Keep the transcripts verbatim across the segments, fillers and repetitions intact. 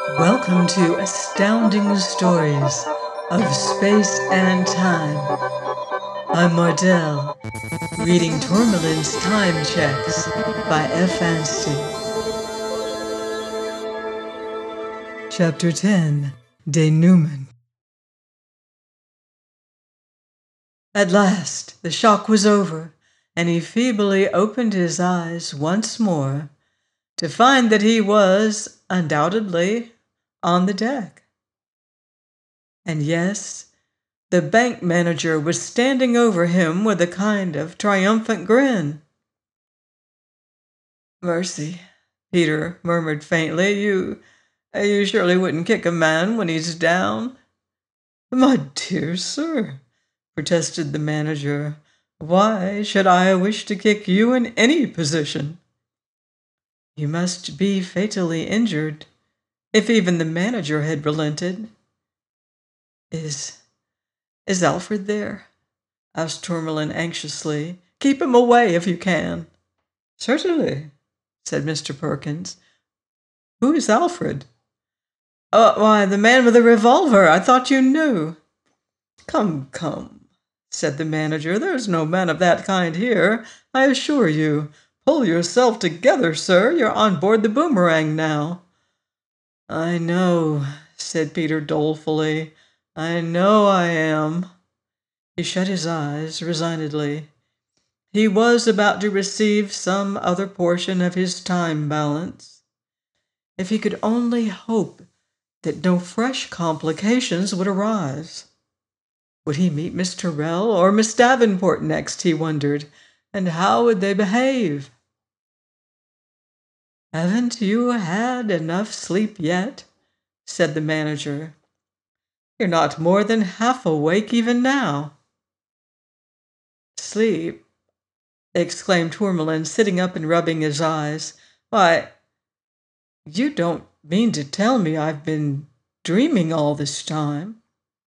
Welcome to Astounding Stories of Space and Time. I'm Mardell, reading Tourmalin's Time Checks by F. Anstey. Chapter ten, Denouement. At last, the shock was over, and he feebly opened his eyes once more to find that he was, undoubtedly, on the deck. And yes, the bank manager was standing over him with a kind of triumphant grin. "Mercy," Peter murmured faintly. You, you surely wouldn't kick a man when he's down?" "My dear sir," protested the manager, "why should I wish to kick you in any position?" "You must be fatally injured." If even the manager had relented. Is, is Alfred there?" asked Tourmalin anxiously. "Keep him away if you can." "Certainly," said Mister Perkins. "Who is Alfred?" "Uh, why, the man with the revolver. I thought you knew." "Come, come," said the manager. "There's no man of that kind here, I assure you. Pull yourself together, sir. You're on board the Boomerang now." "I know," said Peter dolefully. "I know I am." He shut his eyes resignedly. He was about to receive some other portion of his time balance. If he could only hope that no fresh complications would arise. Would he meet Miss Tyrrell or Miss Davenport next, he wondered, and how would they behave? "Haven't you had enough sleep yet?" said the manager. "You're not more than half awake even now." "Sleep?" exclaimed Tourmalin, sitting up and rubbing his eyes. "Why, you don't mean to tell me I've been dreaming all this time?"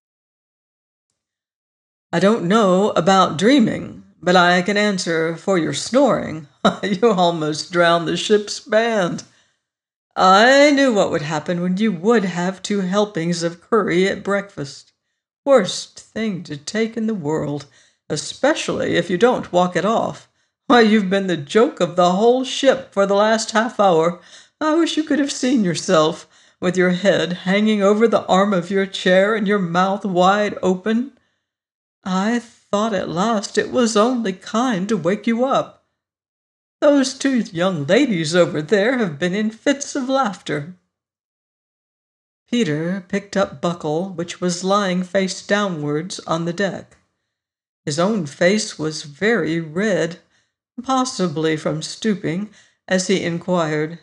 "I don't know about dreaming, but I can answer for your snoring. You almost drowned the ship's band. I knew what would happen when you would have two helpings of curry at breakfast. Worst thing to take in the world, especially if you don't walk it off. Why, you've been the joke of the whole ship for the last half hour. I wish you could have seen yourself, with your head hanging over the arm of your chair and your mouth wide open. I thought at last it was only kind to wake you up. Those two young ladies over there have been in fits of laughter." Peter picked up Buckle, which was lying face downwards on the deck. His own face was very red, possibly from stooping, as he inquired,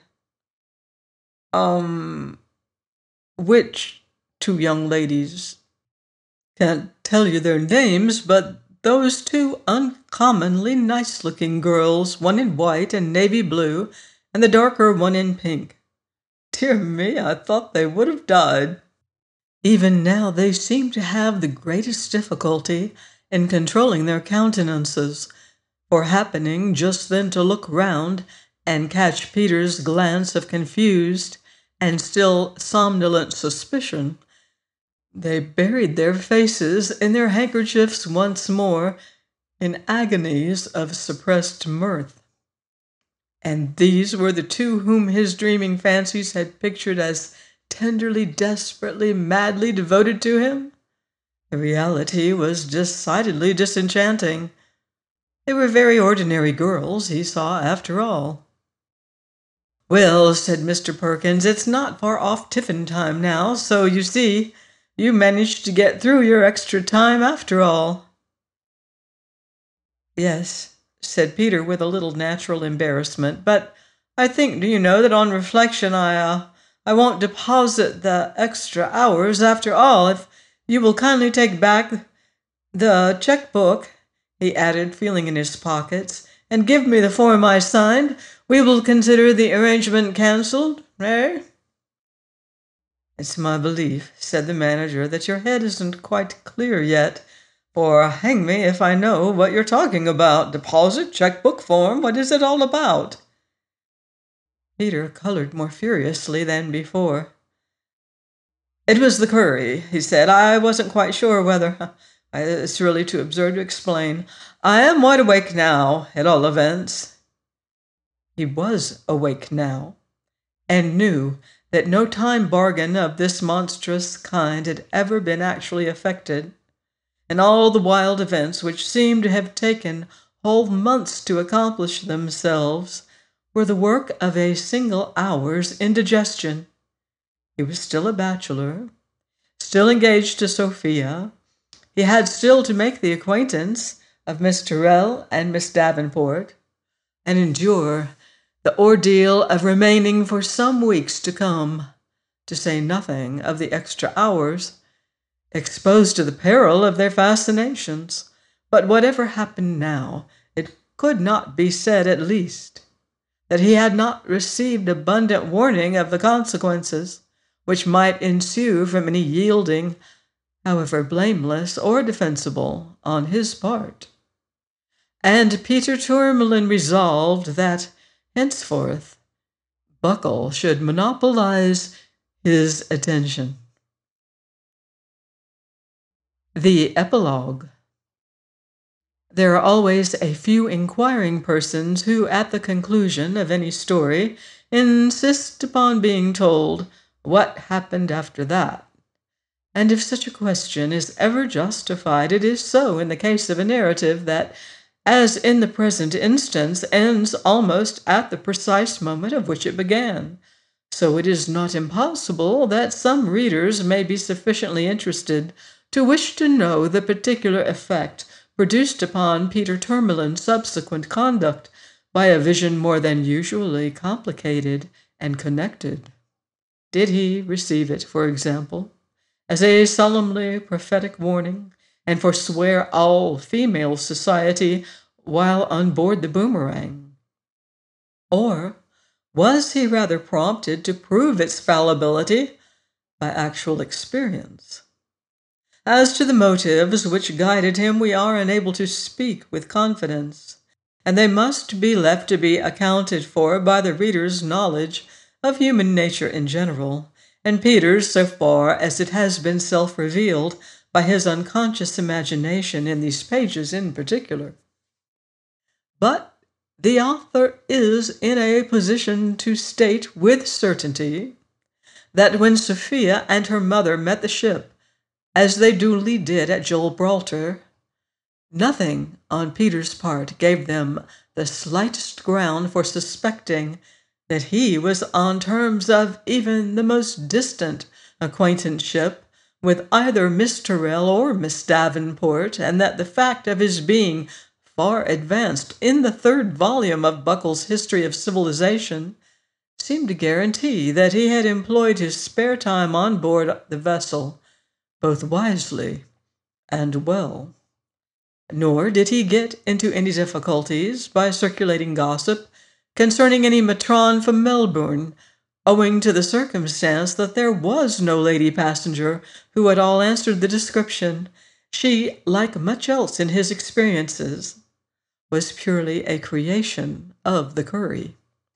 Um, which two young ladies? "Can't tell you their names, but those two uncommonly nice-looking girls, one in white and navy blue, and the darker one in pink. Dear me, I thought they would have died." Even now they seemed to have the greatest difficulty in controlling their countenances, for happening just then to look round and catch Peter's glance of confused and still somnolent suspicion, they buried their faces in their handkerchiefs once more in agonies of suppressed mirth. And these were the two whom his dreaming fancies had pictured as tenderly, desperately, madly devoted to him? The reality was decidedly disenchanting. They were very ordinary girls, he saw, after all. "Well," said Mister Perkins, "it's not far off tiffin time now, so you see, you managed to get through your extra time after all." "Yes," said Peter with a little natural embarrassment, "but I think, do you know, that on reflection I, uh, I won't deposit the extra hours after all. If you will kindly take back the checkbook," he added, feeling in his pockets, "and give me the form I signed, we will consider the arrangement cancelled, eh?" "It's my belief," said the manager, "that your head isn't quite clear yet, for hang me if I know what you're talking about. Deposit, checkbook, form, what is it all about?" Peter colored more furiously than before. It was the curry, he said. I wasn't quite sure whether. It's really too absurd to explain. I am wide awake now, at all events. He was awake now, and knew that no time bargain of this monstrous kind had ever been actually effected, and all the wild events which seemed to have taken whole months to accomplish themselves were the work of a single hour's indigestion. He was still a bachelor, still engaged to Sophia. He had still to make the acquaintance of Miss Tyrrell and Miss Davenport, and endure the ordeal of remaining for some weeks to come, to say nothing of the extra hours, exposed to the peril of their fascinations. But whatever happened now, it could not be said, at least, that he had not received abundant warning of the consequences which might ensue from any yielding, however blameless or defensible, on his part. And Peter Tourmalin resolved that, henceforth, Buckle should monopolize his attention. The Epilogue. There are always a few inquiring persons who, at the conclusion of any story, insist upon being told what happened after that. And if such a question is ever justified, it is so in the case of a narrative that, as in the present instance, ends almost at the precise moment of which it began. So it is not impossible that some readers may be sufficiently interested to wish to know the particular effect produced upon Peter Tourmalin's subsequent conduct by a vision more than usually complicated and connected. Did he receive it, for example, as a solemnly prophetic warning, and forswear all female society while on board the Boomerang? Or was he rather prompted to prove its fallibility by actual experience? As to the motives which guided him, we are unable to speak with confidence, and they must be left to be accounted for by the reader's knowledge of human nature in general, and Peter's so far as it has been self-revealed by his unconscious imagination in these pages in particular. But the author is in a position to state with certainty that when Sophia and her mother met the ship, as they duly did at Gibraltar, nothing on Peter's part gave them the slightest ground for suspecting that he was on terms of even the most distant acquaintanceship with either Miss Tyrrell or Miss Davenport, and that the fact of his being far advanced in the third volume of Buckle's History of Civilization seemed to guarantee that he had employed his spare time on board the vessel both wisely and well. Nor did he get into any difficulties by circulating gossip concerning any matron from Melbourne, owing to the circumstance that there was no lady passenger who at all answered the description. She, like much else in his experiences, was purely a creation of the curry.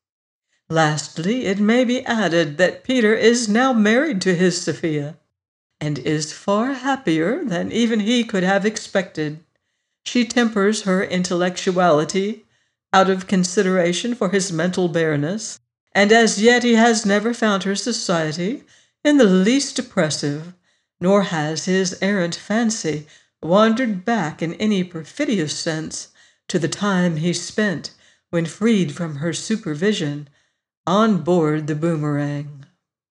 Lastly, it may be added that Peter is now married to his Sophia, and is far happier than even he could have expected. She tempers her intellectuality out of consideration for his mental bareness, and as yet he has never found her society in the least oppressive, nor has his errant fancy wandered back in any perfidious sense to the time he spent, when freed from her supervision, on board the Boomerang.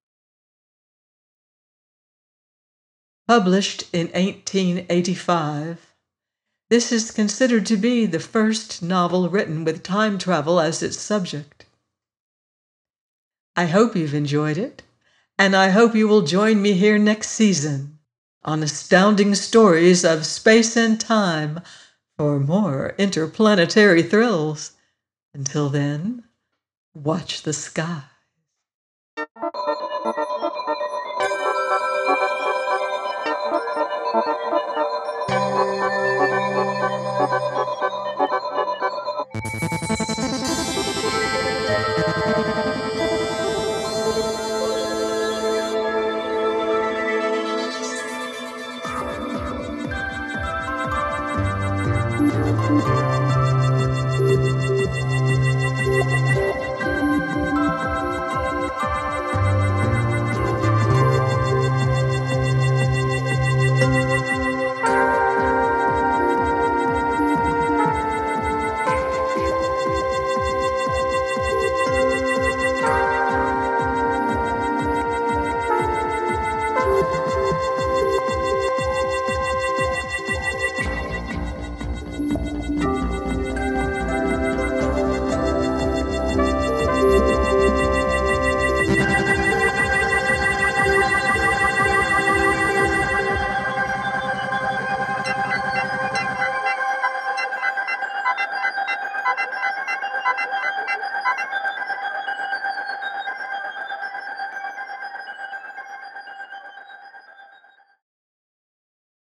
Published in eighteen eighty-five, this is considered to be the first novel written with time travel as its subject. I hope you've enjoyed it, and I hope you will join me here next season on Astounding Stories of Space and Time for more interplanetary thrills. Until then, watch the sky.